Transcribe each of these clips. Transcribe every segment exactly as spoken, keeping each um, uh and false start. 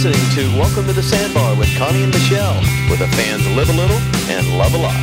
listening to Welcome to the Sandbar with Connie and Michelle, where the fans live a little and love a lot.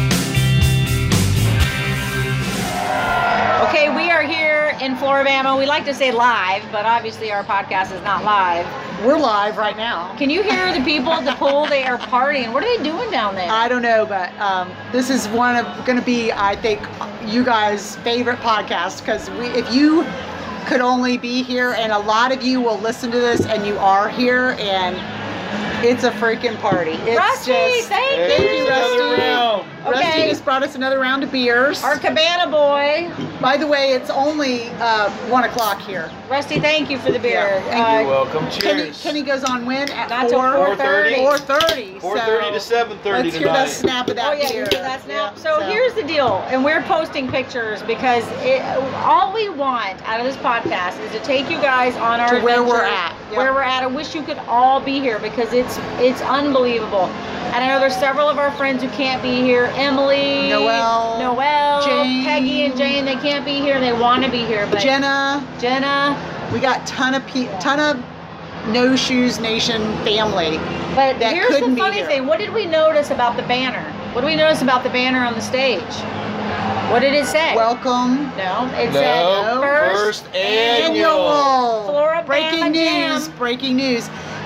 Okay, we are here in Floribama. We like to say live, but obviously our podcast is not live. We're live right now. Can you hear the people at the pool? They are partying. What are they doing down there? I don't know, but um, this is one of going to be, I think, you guys' favorite podcast, because we, if you could only be here, and a lot of you will listen to this, and you are here, and it's a freaking party. It's Rusty, just, thank thank you. you, Rusty. Rusty Okay. just brought us another round of beers. Our cabana boy. By the way, it's only uh, one o'clock here. Rusty, thank you for the beer. Yeah, You're welcome. Kenny, Cheers. Kenny goes on when? At Not till four? four thirty. four thirty. four thirty to seven thirty Let's hear tonight. that snap of that Oh yeah, beer. you hear that snap? Yeah, so, here's the deal, and we're posting pictures because it, all we want out of this podcast is to take you guys on our To where we're adventure, at. Yep. Where we're at. I wish you could all be here because it's it's unbelievable. And I know there's several of our friends who can't be here. Emily, Noelle, Noelle, Jane. Peggy, and Jane. They can't be here. They want to be here, but Jenna, Jenna. we got ton of pe- ton of No Shoes Nation family. But that here's the couldn't be funny here. thing. What did we notice about the banner? What did we notice about the banner on the stage? What did it say? Welcome. No, it No, said first, first, annual. Floribama Breaking Jam. news, breaking news.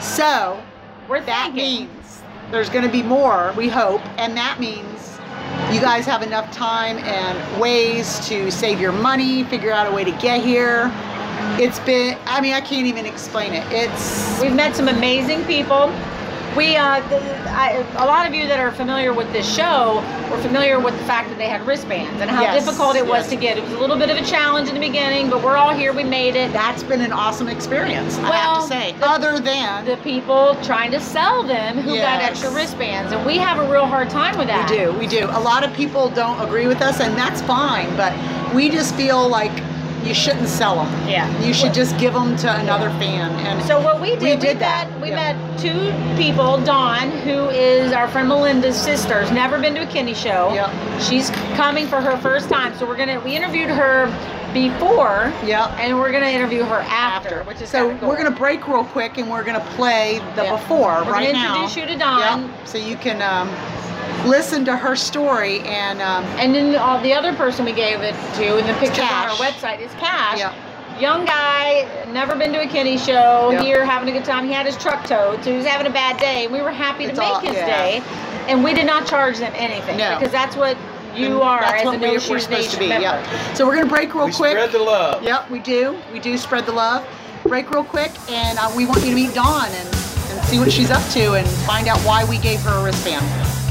So We're that thinking. means there's going to be more, we hope, and that means you guys have enough time and ways to save your money, figure out a way to get here. It's been, I mean, I can't even explain it. It's, We've met some amazing people. We, uh, th- I, a lot of you that are familiar with this show were familiar with the fact that they had wristbands and how Yes, difficult it was yes. to get. It was a little bit of a challenge in the beginning, but we're all here. We made it. that's been an awesome experience, I have Well, to say. the- Other than, The people trying to sell them who got Yes. extra wristbands, and we have a real hard time with that. we do, we do. A lot of people don't agree with us, and that's fine, but we just feel like you shouldn't sell them. Yeah. You should just give them to another fan. And So what we did, We did we that, met, we yeah. met two people. Dawn, who is our friend Melinda's sister, has never been to a Kenny show. Yep. She's coming for her first time, so we're gonna we interviewed her before, Yep. and we're gonna interview her after, which is so kinda cool. we're gonna break real quick, and we're gonna play the Yeah. before We're right gonna now. introduce you to Dawn. Yep. So you can um, listen to her story and um, And then uh, the other person we gave it to, and the pictures on our Cash. website is Cash. Yep. Young guy, never been to a Kenny show, Yep. here having a good time. He had his truck towed, so he was having a bad day. We were happy It's to make all- his yeah. day, and we did not charge them anything No. because that's what you and are that's as what a we, No we're Shoes supposed to Nation be. member. Yep. So we're gonna break real We quick. spread the love. Yep, we do. We do spread the love. Break real quick, and uh, we want you to meet Dawn and, and see what she's up to and find out why we gave her a wristband.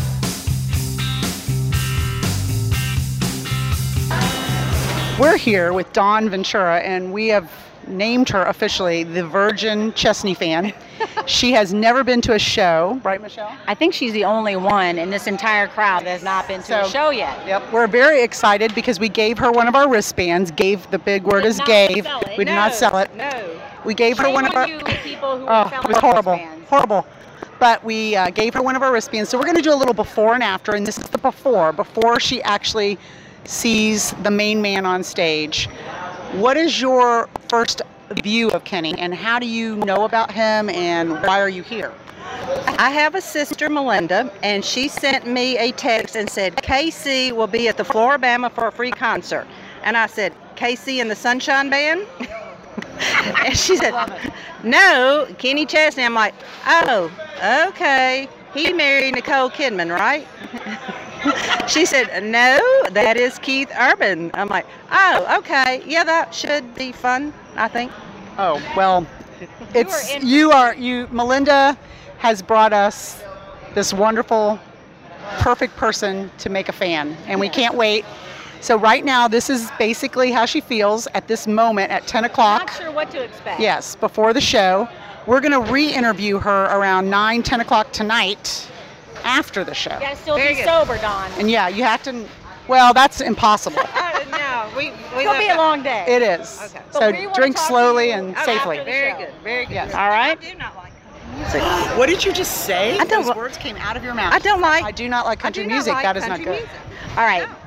We're here with Dawn Ventura, and we have named her officially the Virgin Chesney fan. She has never been to a show, right, Michelle? I think she's the only one in this entire crowd that has not been to a So- show yet. Yep, we're very excited because we gave her one of our wristbands. Gave, the big word Did is not gave. sell it. We did No, not sell it. No. We gave her Shame one of on our. you people who Oh, are selling it was horrible, wristbands. horrible. But we uh, gave her one of our wristbands. So we're going to do a little before and after, and this is the before, before she actually sees the main man on stage. What is your first view of Kenny, and how do you know about him, and why are you here? I have a sister, Melinda, and she sent me a text and said, K C will be at the Floribama for a free concert. And I said, K C and the Sunshine Band? And she said, no, Kenny Chesney. I'm like, oh, okay. He married Nicole Kidman, right? She said, no, that is Keith Urban. I'm like, oh, okay. Yeah, that should be fun, I think. Oh, well, it's in- you are you Melinda has brought us this wonderful, perfect person to make a fan, and we can't wait. So right now, this is basically how she feels at this moment at ten o'clock. Not sure what to expect. Yes, before the show. We're going to re-interview her around nine, ten o'clock tonight after the show. You gotta still Very be good. sober, Dawn. And yeah, you have to, well, that's impossible. Uh, no, we, we It'll be a long day. It is. Okay. But So we wanna drink talk to slowly you and about safely. the Very show. good, very good. Yes. All right. I do not like country music. What did you just say? I don't Those li- words came out of your mouth. I don't like. I do not like country I do not music. like That is not country good. music. All right.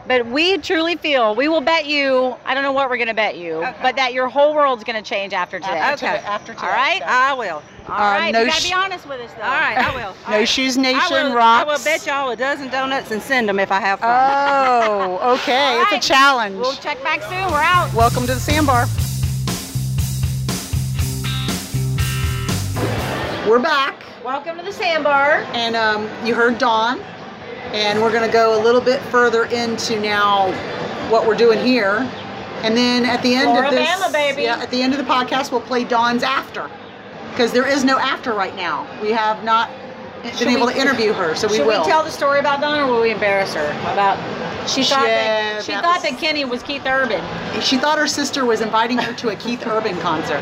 But we truly feel, we will bet you, I don't know what we're going to bet you, Okay. but that your whole world's going to change after today. After Okay. today- after today, All right? so. I will. All Uh, right, no you got to sh- be honest with us, though. All right, I will. All No right. Shoes I Nation will, rocks. I will bet y'all a dozen donuts and send them if I have fun. Oh, okay. All It's right. a challenge. We'll check back soon. We're out. Welcome to the Sandbar. We're back, Welcome to the Sandbar. and um, you heard Dawn, and we're going to go a little bit further into now what we're doing here, and then at the end of this, Floribama, baby. yeah, at the end of the podcast, we'll play Dawn's after, because there is no after right now. We have not Should been able we- to interview her, so we Should will. we tell the story about Dawn, or will we embarrass her? About she thought Yeah, that she that thought was- that Kenny was Keith Urban. She thought her sister was inviting her to a Keith Urban concert.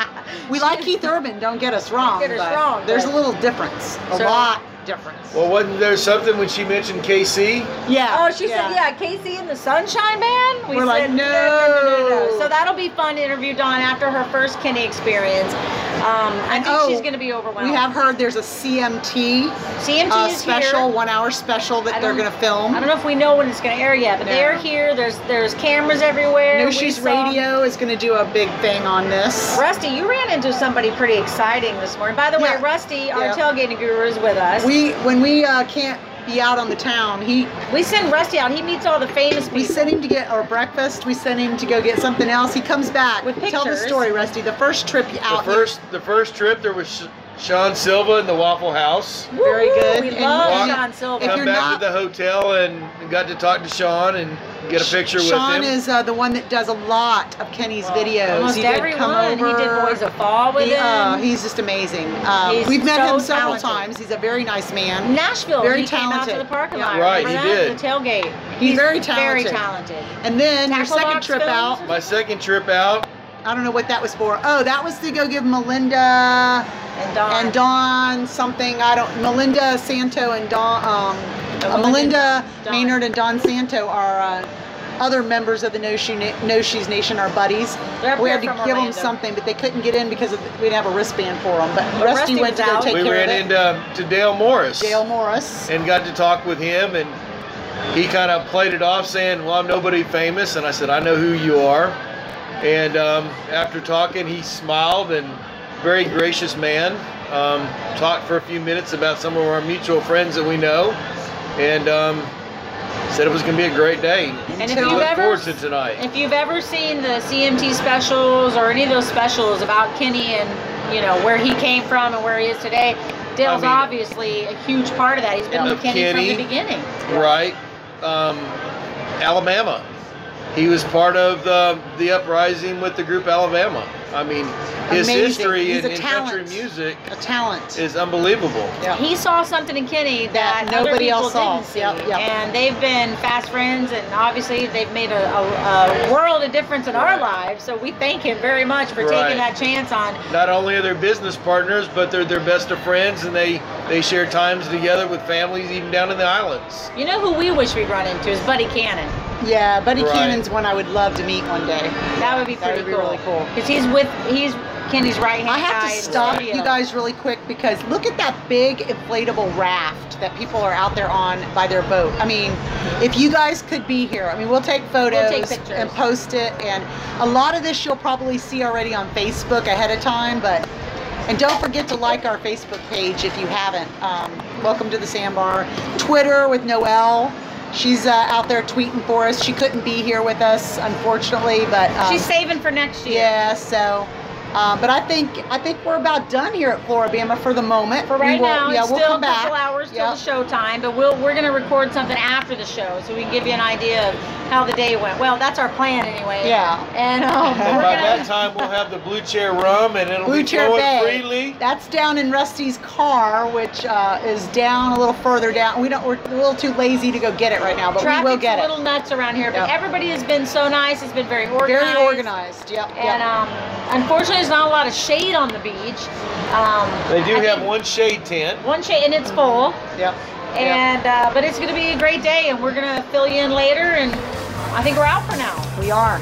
We like Keith Urban, don't get us wrong. Get us but wrong, There's but- a little difference, a So- lot difference. Well, wasn't there something when she mentioned K C? Yeah. Oh, she said, yeah, Casey and the Sunshine Band? We We're said, like, no, no, no, no, no. no. So that'll be fun to interview Dawn after her first Kenny experience. Um, I And think oh, she's going to be overwhelmed. We have heard there's a C M T C M T uh, is special, here. one hour special that I they're don't- going to film. I don't know if we know when it's going to air yet, but No. they're here. There's there's cameras everywhere. No We Shoes saw- Radio is going to do a big thing on this. Rusty, you ran into somebody pretty exciting this morning. By the way, Yeah. Rusty, our Yeah. tailgating guru, is with us. We when we uh, can't be out on the town, he We send Rusty out. He meets all the famous people. we send him to get our breakfast. We send him to go get something else. He comes back. With Tell the pictures. story, Rusty. The first trip The out. first, the first trip there was Sh- Sean Silva in the Waffle House. Woo-hoo, very good. We And love walk- Sean Silva. If Come you're back not- to the hotel and got to talk to Sean and get a picture Sean with him. is uh, the one that does a lot of Kenny's videos. Almost he did everyone. come over. He did Boys of Fall with He, him. uh, he's just amazing. Um, He's we've met so him several talented. times. He's a very nice man. Nashville. very he came out to talented. the parking Yeah. lot. Right, Remember he that? did. The tailgate. He's very Very talented. talented. And then your Tackle second box trip films? out, My second trip out, I don't know what that was for. Oh, that was to go give Melinda And Dawn. and Dawn something. I don't. Melinda Santo and Dawn. Um, Oh, uh, Melinda Melinda and Dawn. Maynard and Dawn Santo are uh, other members of the No Shoe Na- No Shoes Nation. Are buddies. They're up We here had to from give them Orlando. something, but they couldn't get in because of, we didn't have a wristband for them. But, But Rusty, Rusty went was to go out. take we care ran of it. into um, to Dale Morris Dale Morris. and got to talk with him, and he kind of played it off saying, well, I'm nobody famous, and I said, I know who you are. And um, after talking, he smiled, and very gracious man. Um, talked for a few minutes about some of our mutual friends that we know, and um, said it was going to be a great day. And if Until- you've Look ever forward to tonight. if you've ever seen the C M T specials or any of those specials about Kenny and you know where he came from and where he is today, Dale's I mean- obviously a huge part of that. He's been Yeah. with Kenny, Kenny. from the beginning. Right. Um, Alabama. He was part of the the uprising with the group Alabama. I mean, his Amazing. history He's in, a in country talent. music A talent. is unbelievable. Yeah. He saw something in Kenny that, That other nobody people else saw. didn't see, Yep, yep. and they've been fast friends, and obviously they've made a, a, a world of difference in our Right. lives. So we thank him very much for Right. taking that chance on. Not only are they business partners, but they're their best of friends, and they they share times together with families, even down in the islands. You know who we wish we'd run into is Buddy Cannon. Yeah, Buddy Right. Cannon's one I would love to meet one day. That would be That pretty would be cool. really cool. Because he's with he's Kenny's right hand I have guy to in the stop studio. you guys really quick because look at that big inflatable raft that people are out there on by their boat. I mean, if you guys could be here, I mean, we'll take photos take pictures. and post it. And a lot of this you'll probably see already on Facebook ahead of time, but and don't forget to like our Facebook page if you haven't. Um, welcome to the Sandbar. Twitter with Noelle. She's uh, out there tweeting for us. She couldn't be here with us, unfortunately, but um, She's saving for next year. yeah, so, um, but I think I think we're about done here at Floribama for the moment. For right we will, now, yeah, it's we'll still come a couple back. hours till Yep. the show time, but we'll we're gonna record something after the show so we can give you an idea of how the day went. Well, that's our plan anyway. Yeah. And um, And we're by gonna. that time, we'll have the Blue Chair rum, and it'll Blue be Chair flowing Bay. freely. That's down in Rusty's car, which uh, is down a little further down. We don't. We're a little too lazy to go get it right now, but Traffic's we will get a it. little nuts around here, but Yep. everybody has been so nice. It's been very organized. Very organized. Yep. And yep. um, unfortunately, there's not a lot of shade on the beach. Um, They do I have think one shade tent. one shade, and it's full. yep. And uh, but it's going to be a great day, and we're going to fill you in later. And I think we're out for now. We are.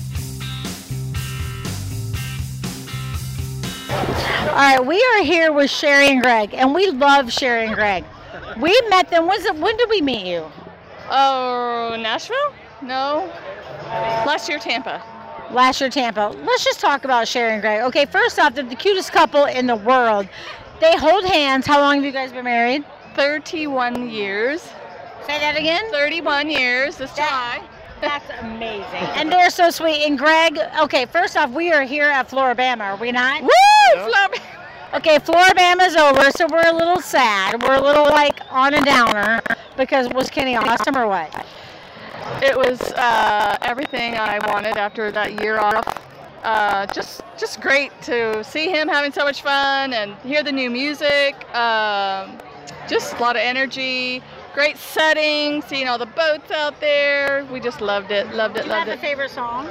All right, we are here with Sherry and Greg, and we love Sherry and Greg. We met them. Was it, when did we meet you? Oh, Nashville? No. Last year, Tampa. Last year, Tampa. Let's just talk about Sherry and Greg. Okay, first off, they're the cutest couple in the world. They hold hands. How long have you guys been married? thirty-one years. Say that again. thirty-one years this July. That's amazing. And they're so sweet. And Greg, okay, first off, we are here at Floribama, are we not? Woo! Floribama. Okay, Floribama's over, so we're a little sad. We're a little, like, on a downer because was Kenny awesome or what? It was uh, everything I wanted after that year off. Uh, just just great to see him having so much fun and hear the new music. Um, just a lot of energy. Great setting, seeing all the boats out there. We just loved it, loved it, Do you loved have it. a favorite song?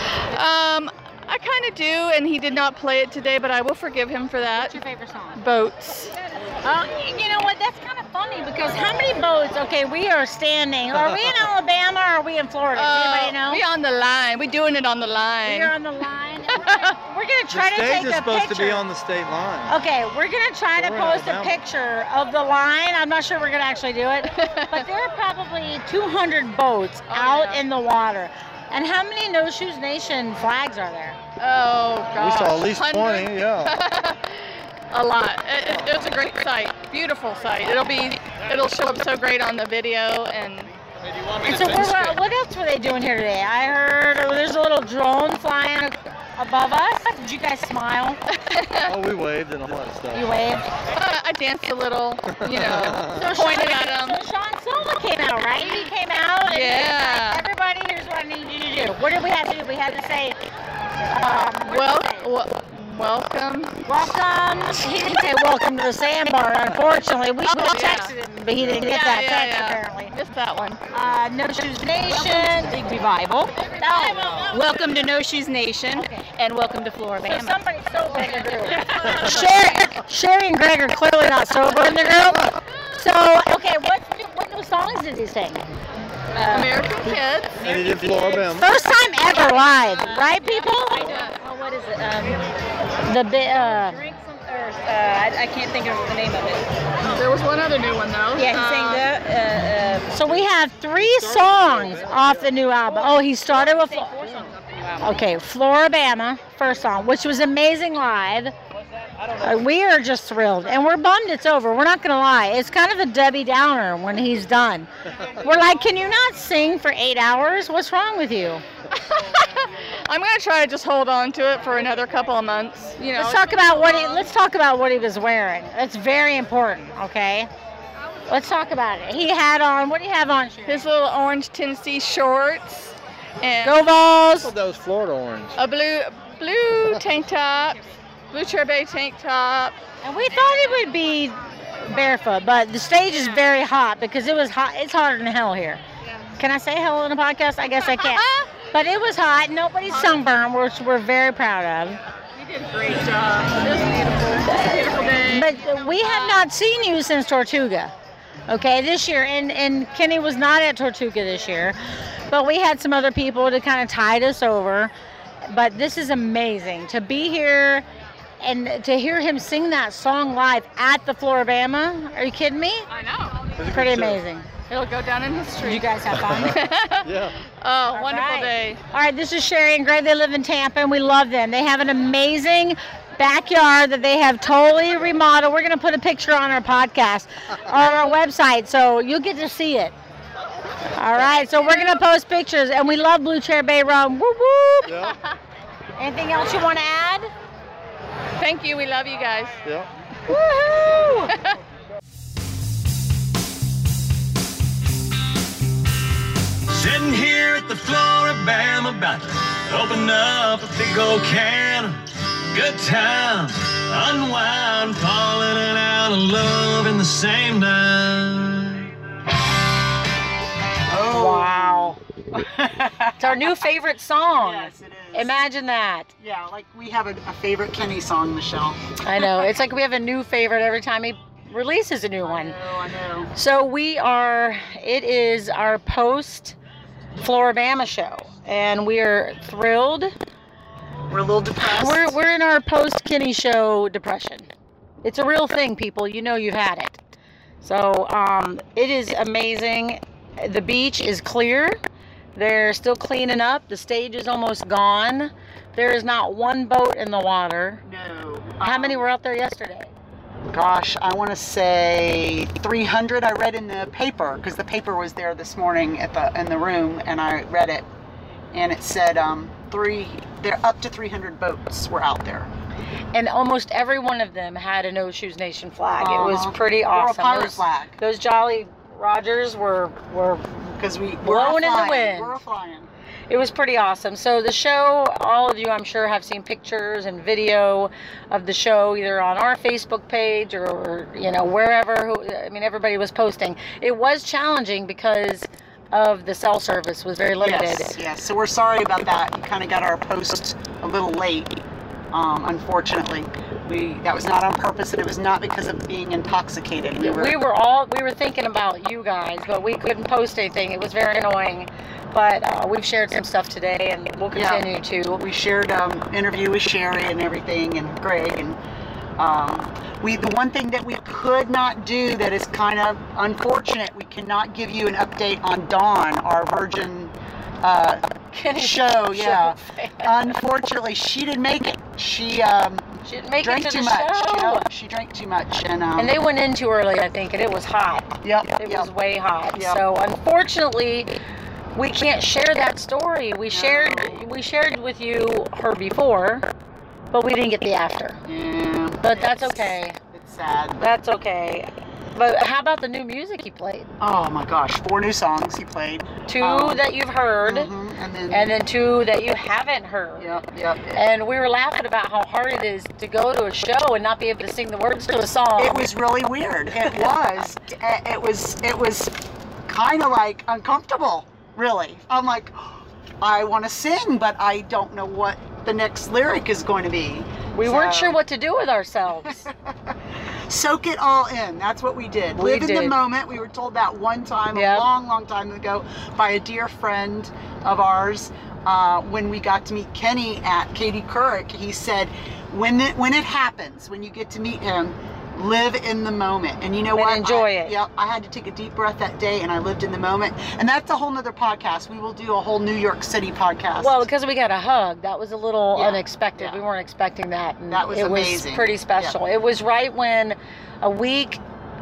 Um, I kind of do, and he did not play it today, but I will forgive him for that. What's your favorite song? Boats. Oh, you know what? That's kind of funny because how many boats? Okay, we are standing. Are we in Alabama or are we in Florida? Does anybody know? We on the line. We doing it on the line. We are on the line. We're gonna, we're gonna try the to stage take is a supposed picture. to be on the state line. Okay, we're gonna try to We're in post a Alabama. picture of the line. I'm not sure we're gonna actually do it, but there are probably two hundred boats Oh, out yeah. in the water. And how many No Shoes Nation flags are there? Oh, We gosh. saw at least one hundred? twenty, yeah. A lot. It, it, it's a great sight. Beautiful sight. It'll be. It'll show up so great on the video and. And so, we're, what else were they doing here today? I heard oh, there's a little drone flying above us. Did you guys smile? Oh, we waved and all that stuff. You waved. Uh, I danced a little. You know. So pointed Sean, at him. So Sean Silva came out, right? He came out. And he was Yeah. like, everybody, here's what I need you to do. What did we have to do? We had to say, um, Well, what did we say? well, welcome. welcome. He didn't say welcome to the sandbar, unfortunately. We, we Oh, yeah. texted him, but he didn't get Yeah, that yeah, text yeah. apparently. Missed that one. Uh, No Shoes Nation. Big Revival. No. Welcome to No Shoes Nation, and welcome to So Floribama. somebody's sober in the group. Sherry, Sherry and Greg are clearly not sober in the group. So, okay, what, what new songs did he sing? American Kids. And he did Floribama. First time ever live, right, people? Oh, what is it? Um, The bi- uh, drink some, or, uh, I, I can't think of the name of it. There was one other new one though. Yeah, he Uh, sang that. Uh, uh, so we have three songs off the new album. Oh, he started with four songs off the new album. okay, Floribama, first song, which was amazing live. Uh, we are just thrilled, and we're bummed it's over. We're not gonna lie; it's kind of a Debbie Downer when he's done. We're like, can you not sing for eight hours? What's wrong with you? I'm gonna try to just hold on to it for another couple of months. You know. Let's talk about what he. Let's talk about what he was wearing. That's very important. Okay. Let's talk about it. He had on. What do you have on? Sherry? His little orange Tennessee shorts and Go I Vols. thought that was Florida orange. a blue blue tank top, blue Charbet tank top. And we thought it would be barefoot, but the stage is very hot because it was hot. It's hotter than hell here. Can I say hell in a podcast? I guess I can. But it was hot. Nobody's sunburned, which we're very proud of. You did a great job. It was beautiful. It was a beautiful day. But we have not seen you since Tortuga. Okay, this year, and, and Kenny was not at Tortuga this year, but we had some other people to kind of tide us over. But this is amazing to be here and to hear him sing that song live at the Floribama. Are you kidding me? I know. It was a Pretty good show. amazing. It'll go down in Did history. you guys have fun? Yeah. Oh, wonderful right. day. All right, this is Sherry and Greg. They live in Tampa, and we love them. They have an amazing backyard that they have totally remodeled. We're going to put a picture on our podcast, on our website, so you'll get to see it. All right, so we're going to post pictures, and we love Blue Chair Bay Rum. Whoop, whoop. Yeah. Anything else you want to add? Thank you. We love you guys. Yeah. Woohoo! Sitting here at the Floribama, about to open up a big old can of good time, unwind, falling in and out of love in the same night. Wow. It's our new favorite song. Yes, it is. Imagine that. Yeah, like we have a, a favorite Kenny song, Michelle. I know. It's like we have a new favorite every time he releases a new one. I know, I know. So we are, it is our post Floribama show, and we are thrilled. We're a little depressed. We're, we're in our post Kenny show depression. It's a real thing, people. You know you've had it. So um, it is amazing. The beach is clear. They're still cleaning up. The stage is almost gone. There is not one boat in the water. No. How Um, many were out there yesterday? Gosh, I want to say three hundred. I read in the paper because the paper was there this morning at the in the room, and I read it, and it said um, three. They're up to three hundred boats were out there. And almost every one of them had a No Shoes Nation flag. It was Uh-huh. pretty Or a awesome. pirate those, flag. those Jolly Rogers were were Because we Blowing in the flying. wind. We're flying. It was pretty awesome. So the show, all of you I'm sure have seen pictures and video of the show either on our Facebook page or, or you know, wherever. Who, I mean, everybody was posting. It was challenging because of the cell service was very limited. Yes, yes. So we're sorry about that. We kind of got our post a little late, um, unfortunately. We that was not on purpose, and it was not because of being intoxicated. We were, We were all, we were thinking about you guys, but we couldn't post anything. It was very annoying. But uh, we've shared some stuff today, and we'll continue to. we shared um interview with Sherry and everything, and Greg, and um, we the one thing that we could not do that is kind of unfortunate, we cannot give you an update on Dawn, our Virgin uh, show. Yeah, unfortunately, she didn't make it. She um, She didn't make drank it to too the much. show. You know, she drank too much, and um, And they went in too early, I think, and it was hot. Yep, It yep. was way hot. Yep. So unfortunately, we can't share that story. We shared we shared with you her before, but we didn't get the after. Yeah, But that's it's- okay. It's sad. That's okay. But how about the new music he played? Oh my gosh, four new songs he played. Two Um, that you've heard, mhm, and then and then two that you haven't heard. Yep, yep. And we were laughing about how hard it is to go to a show and not be able to sing the words to a song. It was really weird. It was. It was. It was kind of like uncomfortable. Really. I'm like, I want to sing, but I don't know what the next lyric is going to be. We weren't So- sure what to do with ourselves. Soak it all in. That's what we did. We Live in the did. moment. We were told that one time, Yep. a long, long time ago, by a dear friend of ours. Uh, when we got to meet Kenny at Katie Couric, he said, "When it when it happens, when you get to meet him, live in the moment." And you know And what? enjoy I, it. Yeah, I had to take a deep breath that day, and I lived in the moment. And that's a whole nother podcast. We will do a whole New York City podcast. Well, because we got a hug, that was a little Yeah, unexpected. yeah. We weren't expecting that. And That was it amazing. was pretty special. It was right when a week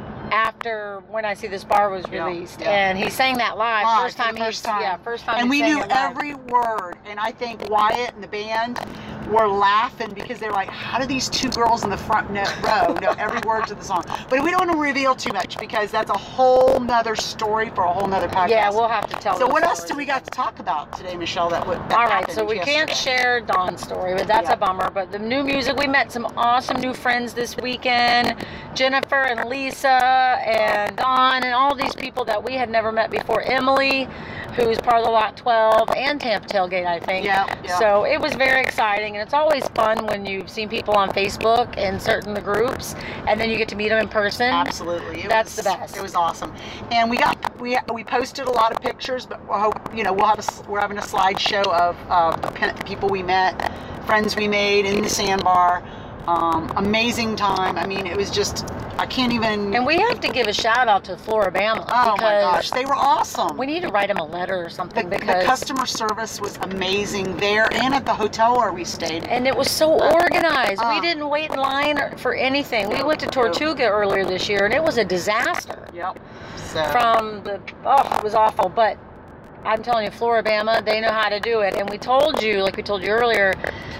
after When I See This Bar was Yeah, released, yeah. and he sang that live. Live first for the time, first he, time. yeah, first time. and he we sang knew it live. every word. And I think Wyatt and the band were laughing because they're like, how do these two girls in the front no- row know every word to the song? But we don't want to reveal too much because that's a whole nother story for a whole nother podcast. Yeah, we'll have to tell. So those what else stories. do we got to talk about today, Michelle? That, would- that All right, happened so we can't yesterday? share Dawn's story, but that's Yeah. a bummer. But the new music, we met some awesome new friends this weekend. Jennifer and Lisa and Dawn and all these people that we had never met before. Emily, who's part of the Lot twelve, and Tampa Tailgate, I think. Yeah, yeah. So it was very exciting, and it's always fun when you've seen people on Facebook and certain the groups, and then you get to meet them in person. Absolutely, it That's was, the best. It was awesome, and we got we we posted a lot of pictures, but we'll hope, you know, we'll have a s- we're having a slideshow of uh, pe- people we met, friends we made in the sandbar. Um, amazing time. I mean, it was just I can't even. And we have to give a shout out to Floribama oh my because gosh, they were awesome. we need to write them a letter or the, something the because customer service was amazing there and at the hotel where we stayed. and it was so organized. Uh, we didn't wait in line or- for anything. We went to Tortuga earlier this year, and it was a disaster. Yep. So. From the oh, it was awful. But I'm telling you, Floribama, they know how to do it. And we told you, like we told you earlier,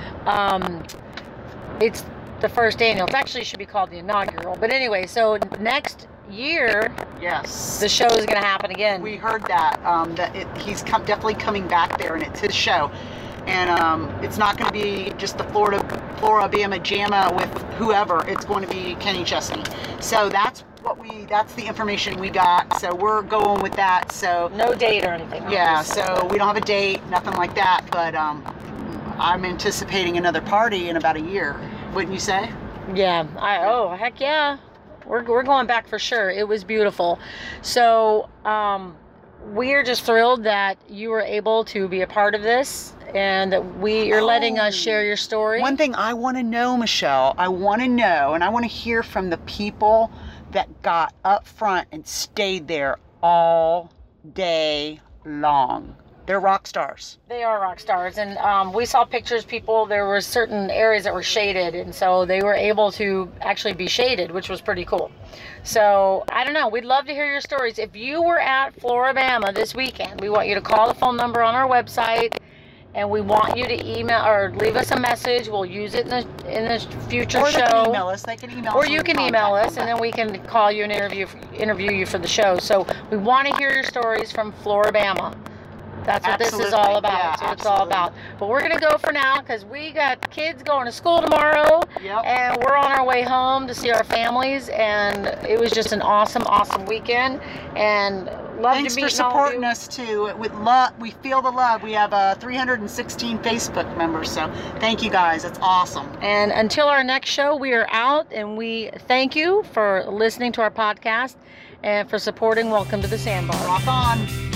um, it's the first annual. It actually should be called the inaugural. But anyway, so next year, yes, the show is going to happen again. we heard that um, that it, he's com- definitely coming back there, and it's his show. And um, it's not going to be just the Florida Floribama Jamma with whoever. It's going to be Kenny Chesney. So that's what we. That's the information we got. So we're going with that. So no date or anything. yeah. obviously. So we don't have a date, nothing like that. But um, I'm anticipating another party in about a year. Wouldn't you say? Yeah. I oh heck yeah. We're we're going back for sure. It was beautiful. So um, we're just thrilled that you were able to be a part of this, and that we you're letting us Oh. share your story. One thing I want to know, Michelle, I want to know, and I want to hear from the people that got up front and stayed there all day long. They're rock stars. They are rock stars, and um, we saw pictures. People, there were certain areas that were shaded, and so they were able to actually be shaded, which was pretty cool. So I don't know. We'd love to hear your stories. If you were at Floribama this weekend, we want you to call the phone number on our website, and we want you to email or leave us a message. We'll use it in the in the future Or they show. can email us. They can email us. Or and you we can email contact us, them. and then we can call you and interview interview you for the show. So we want to hear your stories from Floribama. That's what this is all Absolutely. about. Yeah, That's what it's all absolutely. about. But we're going to go for now because we got kids going to school tomorrow. Yep. And we're on our way home to see our families. And it was just an awesome, awesome weekend. And love Thanks to for meet all of supporting you. us too. With love, we feel the love. We have uh, three hundred sixteen Facebook members, so thank you guys. It's awesome. And until our next show, we are out. And we thank you for listening to our podcast and for supporting Welcome to the Sandbar. Rock on.